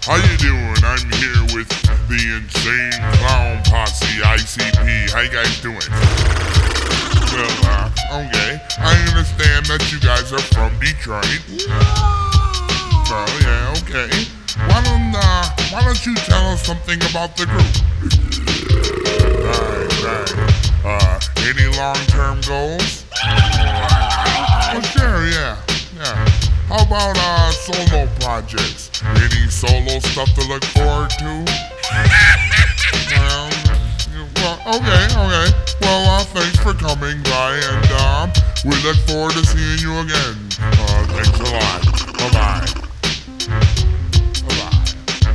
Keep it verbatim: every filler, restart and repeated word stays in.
How you doing? I'm here with the Insane Clown Posse, I C P. How you guys doing? Well, uh, okay. I understand that you guys are from Detroit. So, yeah, okay. Why don't, uh, why don't you tell us something about the group? Right, right. Uh, any long-term goals? Oh, sure, yeah, yeah. How about, uh, solo projects? Any solo stuff to look forward to? well, well, okay, okay. Well, uh, thanks for coming by, and, um, we look forward to seeing you again. Uh, thanks a lot. Bye-bye.